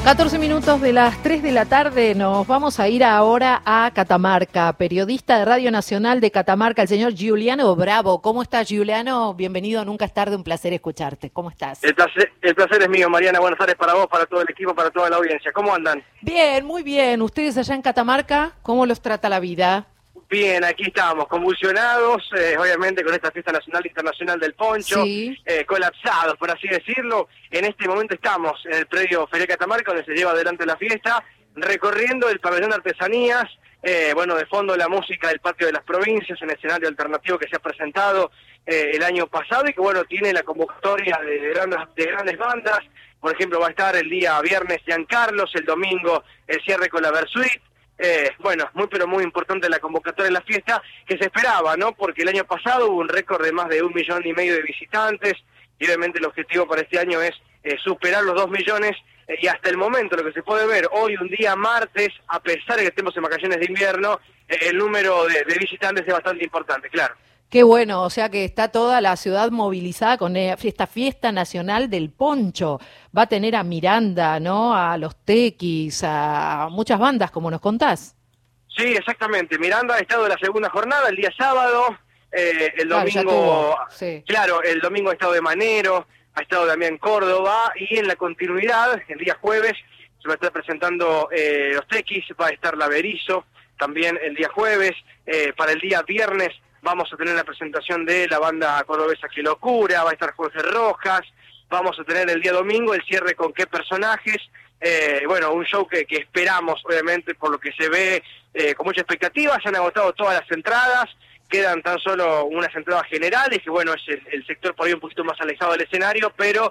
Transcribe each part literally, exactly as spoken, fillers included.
catorce minutos de las tres de la tarde, nos vamos a ir ahora a Catamarca. Periodista de Radio Nacional de Catamarca, el señor Giuliano Bravo. ¿Cómo estás, Giuliano? Bienvenido a Nunca es tarde, un placer escucharte. ¿Cómo estás? El placer, el placer es mío, Mariana. Buenas tardes para vos, para todo el equipo, para toda la audiencia. ¿Cómo andan? Bien, muy bien. ¿Ustedes allá en Catamarca, cómo los trata la vida? Bien, aquí estamos, convulsionados, eh, obviamente con esta fiesta nacional e internacional del poncho, Sí. eh, colapsados, por así decirlo. En este momento estamos en el predio Feria Catamarca, donde se lleva adelante la fiesta, recorriendo el pabellón de artesanías, eh, bueno, de fondo la música del Patio de las Provincias, un escenario alternativo que se ha presentado eh, el año pasado y que, bueno, tiene la convocatoria de, de, grandes, de grandes bandas. Por ejemplo, va a estar el día viernes Giancarlos, el domingo el cierre con la Versuit. Eh, bueno, muy pero muy importante la convocatoria de la fiesta, que se esperaba, ¿no? Porque el año pasado hubo un récord de más de un millón y medio de visitantes, y obviamente el objetivo para este año es eh, superar los dos millones, eh, y hasta el momento lo que se puede ver hoy, un día martes, a pesar de que estemos en vacaciones de invierno, eh, el número de, de visitantes es bastante importante, claro. Qué bueno, o sea que está toda la ciudad movilizada con esta fiesta nacional del poncho. Va a tener a Miranda, ¿no? A los Tequis, a muchas bandas, como nos contás. Sí, exactamente. Miranda ha estado en la segunda jornada, el día sábado, eh, el domingo, claro, sí. claro, el domingo ha estado de Manero, ha estado también Córdoba, y en la continuidad, el día jueves, se va a estar presentando eh, los Tequis, va a estar la Berizo, también el día jueves, eh, para el día viernes, vamos a tener la presentación de la banda cordobesa Qué Locura, va a estar Jorge Rojas, vamos a tener el día domingo el cierre con Qué Personajes, eh, bueno, un show que, que esperamos, obviamente, por lo que se ve, eh, con mucha expectativa. Se han agotado todas las entradas, quedan tan solo unas entradas generales, que bueno, es el, el sector por ahí un poquito más alejado del escenario, pero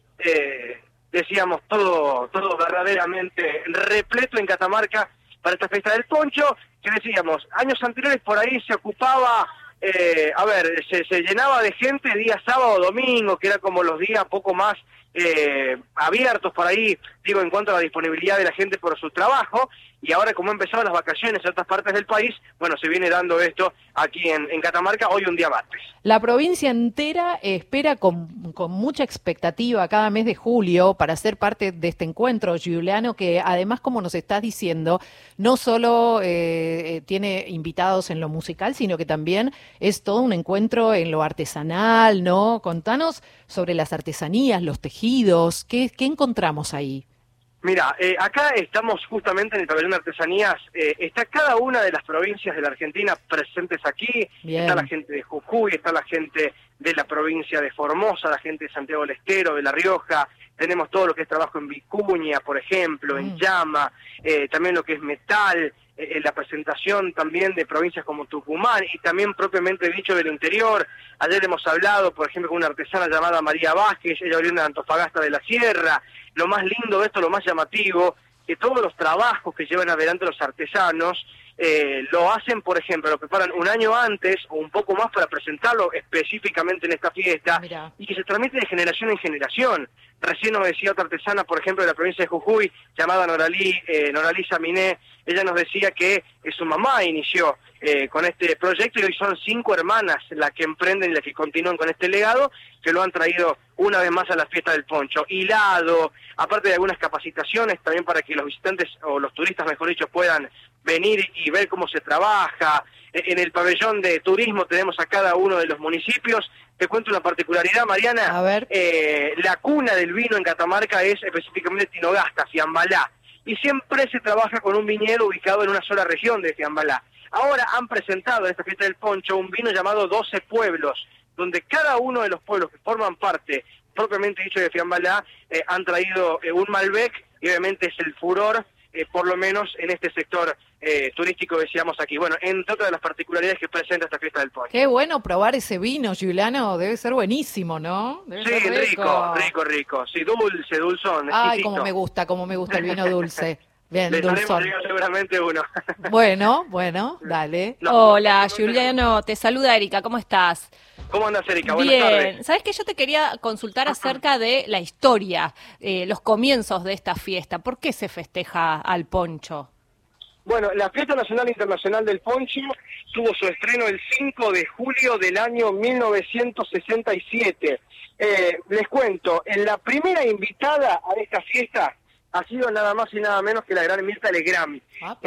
eh, decíamos, todo, todo verdaderamente repleto en Catamarca para esta fiesta del poncho, que decíamos, años anteriores por ahí se ocupaba... Eh, a ver, se, se llenaba de gente día sábado o domingo, que era como los días poco más eh, abiertos por ahí, digo, en cuanto a la disponibilidad de la gente por su trabajo, y ahora como han empezado las vacaciones en otras partes del país, bueno, se viene dando esto aquí en, en Catamarca, hoy un día martes. La provincia entera espera con, con mucha expectativa cada mes de julio para ser parte de este encuentro, Giuliano, que además, como nos estás diciendo, no solo eh, tiene invitados en lo musical, sino que también es todo un encuentro en lo artesanal, ¿no? Contanos sobre las artesanías, los tejidos, ¿qué, qué encontramos ahí? Mira, eh, acá estamos justamente en el pabellón de artesanías, eh, está cada una de las provincias de la Argentina presentes aquí. Bien. Está la gente de Jujuy, está la gente de la provincia de Formosa, la gente de Santiago del Estero, de La Rioja, tenemos todo lo que es trabajo en Vicuña, por ejemplo, en mm. Llama, eh, también lo que es metal, eh, la presentación también de provincias como Tucumán y también propiamente dicho del interior. Ayer hemos hablado, por ejemplo, con una artesana llamada María Vázquez, ella oriunda de Antofagasta de la Sierra. Lo más lindo de esto, lo más llamativo, que todos los trabajos que llevan adelante los artesanos eh, lo hacen, por ejemplo, lo preparan un año antes o un poco más para presentarlo específicamente en esta fiesta. Mirá. Y que se transmite de generación en generación. Recién nos decía otra artesana, por ejemplo, de la provincia de Jujuy, llamada Noralí, eh, Noralí Saminé, ella nos decía que eh, su mamá inició eh, con este proyecto y hoy son cinco hermanas las que emprenden y las que continúan con este legado, que lo han traído una vez más a la fiesta del poncho. Hilado, aparte de algunas capacitaciones también para que los visitantes, o los turistas mejor dicho, puedan venir y ver cómo se trabaja. En el pabellón de turismo tenemos a cada uno de los municipios. Te cuento una particularidad, Mariana. A ver. Eh, la cuna del vino en Catamarca es específicamente Tinogasta, Fiambalá. Y siempre se trabaja con un viñedo ubicado en una sola región de Fiambalá. Ahora han presentado en esta fiesta del poncho un vino llamado doce Pueblos, donde cada uno de los pueblos que forman parte, propiamente dicho, de Fiambalá, eh, han traído eh, un Malbec, y obviamente es el furor, eh, por lo menos en este sector eh, turístico que decíamos aquí. Bueno, entre otras de las particularidades que presenta esta fiesta del poncho. Qué bueno probar ese vino, Giuliano, debe ser buenísimo, ¿no? Debe sí, ser rico, rico, rico. Sí, dulce, dulzón. Ay, como me gusta, como me gusta el vino dulce. Bien, Le dulzón. seguramente uno. Bueno, bueno, dale. No, Hola, no, no, Giuliano, te saluda Erika, ¿cómo estás? ¿Cómo andas, Erika? Buenas Bien, tardes. ¿sabes qué? Yo te quería consultar acerca de la historia, eh, los comienzos de esta fiesta. ¿Por qué se festeja al poncho? Bueno, la Fiesta Nacional Internacional del Poncho tuvo su estreno el cinco de julio del año mil novecientos sesenta y siete. Eh, les cuento, en la primera invitada a esta fiesta ha sido nada más y nada menos que la gran Mirta Legrand.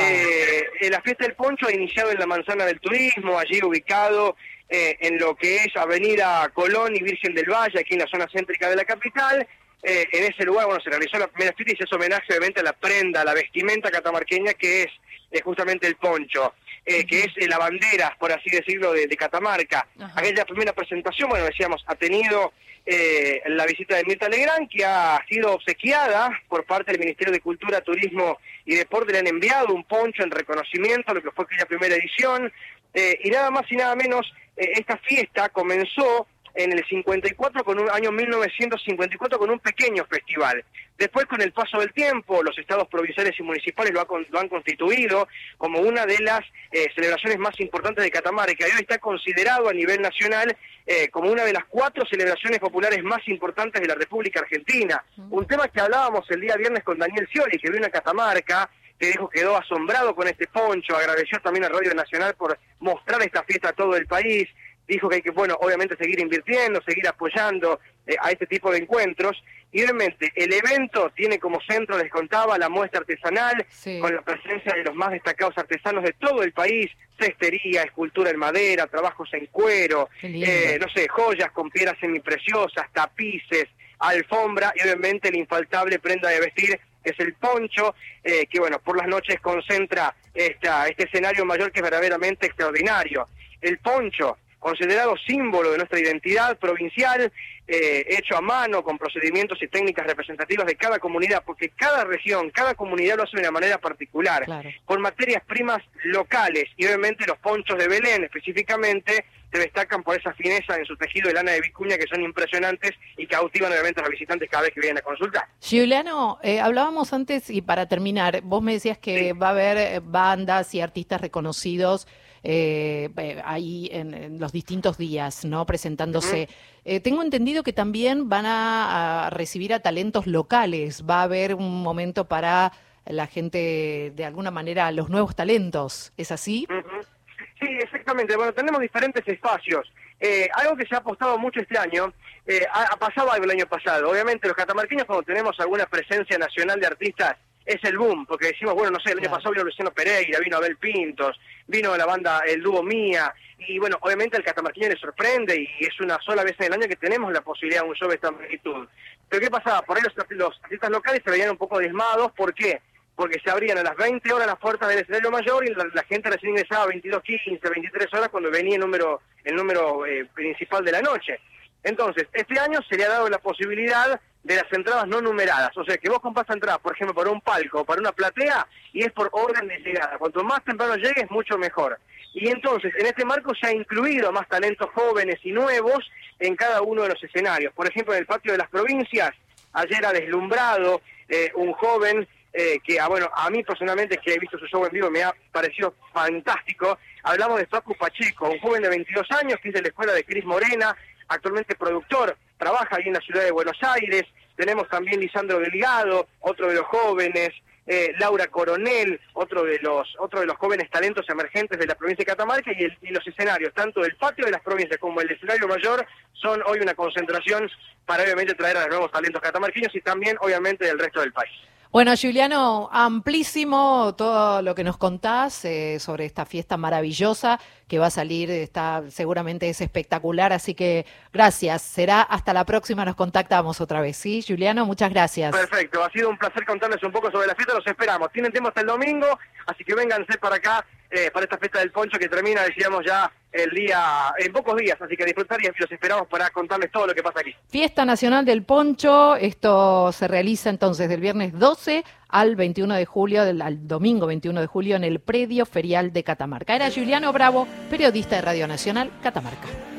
Eh, la fiesta del poncho ha iniciado en la Manzana del Turismo, allí ubicado eh, en lo que es Avenida Colón y Virgen del Valle, aquí en la zona céntrica de la capital. Eh, en ese lugar, bueno, se realizó la primera fiesta y se hace homenaje obviamente a la prenda, a la vestimenta catamarqueña que es eh, justamente el poncho, eh, que es eh, la bandera, por así decirlo, de, de Catamarca. Ajá. Aquella primera presentación, bueno, decíamos, ha tenido eh, la visita de Mirta Legrand, que ha sido obsequiada por parte del Ministerio de Cultura, Turismo y Deporte. Le han enviado un poncho en reconocimiento a lo que fue aquella primera edición, eh, y nada más y nada menos, eh, esta fiesta comenzó en el cincuenta y cuatro, con un año mil novecientos cincuenta y cuatro, con un pequeño festival. Después, con el paso del tiempo, los estados provinciales y municipales lo, ha, lo han constituido como una de las eh, celebraciones más importantes de Catamarca, y hoy está considerado a nivel nacional eh, como una de las cuatro celebraciones populares más importantes de la República Argentina. Uh-huh. Un tema que hablábamos el día viernes con Daniel Scioli, que vino a Catamarca, que dijo que quedó asombrado con este poncho, agradeció también a Radio Nacional por mostrar esta fiesta a todo el país. Dijo que hay que, bueno, obviamente seguir invirtiendo, seguir apoyando eh, a este tipo de encuentros. Y obviamente el evento tiene como centro, les contaba, la muestra artesanal, sí, con la presencia de los más destacados artesanos de todo el país, cestería, escultura en madera, trabajos en cuero, eh, no sé, joyas con piedras semipreciosas, tapices, alfombra y obviamente la infaltable prenda de vestir, que es el poncho, eh, que bueno, por las noches concentra esta, este escenario mayor que es verdaderamente extraordinario. El poncho, considerado símbolo de nuestra identidad provincial, eh, hecho a mano, con procedimientos y técnicas representativas de cada comunidad, porque cada región, cada comunidad lo hace de una manera particular, claro, con materias primas locales, y obviamente los ponchos de Belén específicamente se destacan por esa fineza en su tejido de lana de vicuña, que son impresionantes y cautivan obviamente a los visitantes cada vez que vienen a consultar. Giuliano, eh, hablábamos antes, y para terminar, vos me decías que sí, va a haber bandas y artistas reconocidos Eh, ahí en, en los distintos días, ¿no? Presentándose. Uh-huh. Eh, tengo entendido que también van a, a recibir a talentos locales. Va a haber un momento para la gente, de alguna manera, los nuevos talentos. ¿Es así? Uh-huh. Sí, exactamente. Bueno, tenemos diferentes espacios. Eh, algo que se ha apostado mucho este año, eh, ha, ha pasado algo el año pasado. Obviamente los catamarqueños, cuando tenemos alguna presencia nacional de artistas, es el boom, porque decimos, bueno, no sé, el año pasado vino Luciano Pereira, vino Abel Pintos, vino la banda El Dúo Mía, y bueno, obviamente al catamarqueño le sorprende, y es una sola vez en el año que tenemos la posibilidad de un show de esta magnitud. Pero ¿qué pasaba? Por ahí los, los artistas locales se veían un poco diezmados. ¿Por qué? Porque se abrían a las veinte horas las puertas del escenario mayor, y la, la gente recién ingresaba a veintidós quince, veintitrés horas, cuando venía el número, el número eh, principal de la noche. Entonces, este año se le ha dado la posibilidad de las entradas no numeradas, o sea que vos compras entradas, por ejemplo, para un palco o para una platea, y es por orden de llegada. Cuanto más temprano llegues, mucho mejor. Y entonces, en este marco se ha incluido más talentos jóvenes y nuevos en cada uno de los escenarios. Por ejemplo, en el Patio de las Provincias, ayer ha deslumbrado eh, un joven eh, que, ah, bueno, a mí personalmente, que he visto su show en vivo, me ha parecido fantástico. Hablamos de Facu Pacheco, un joven de veintidós años, que es de la escuela de Cris Morena, actualmente productor, trabaja ahí en la ciudad de Buenos Aires. Tenemos también Lisandro Delgado, otro de los jóvenes, eh, Laura Coronel, otro de los otro de los jóvenes talentos emergentes de la provincia de Catamarca, y, el, y los escenarios, tanto del Patio de las Provincias como el escenario mayor, son hoy una concentración para obviamente traer a los nuevos talentos catamarqueños y también obviamente del resto del país. Bueno, Giuliano, amplísimo todo lo que nos contás eh, sobre esta fiesta maravillosa que va a salir, está, seguramente es espectacular, así que gracias. Será hasta la próxima, nos contactamos otra vez, ¿sí, Giuliano? Muchas gracias. Perfecto, ha sido un placer contarles un poco sobre la fiesta, los esperamos. Tienen tiempo hasta el domingo, así que vénganse para acá, eh, para esta fiesta del poncho que termina, decíamos ya, el día, en pocos días, así que disfrutar, y los esperamos para contarles todo lo que pasa aquí. Fiesta Nacional del Poncho, esto se realiza entonces del viernes doce al veintiuno de julio, del, al domingo veintiuno de julio, en el predio ferial de Catamarca. Era Giuliano Bravo, periodista de Radio Nacional, Catamarca.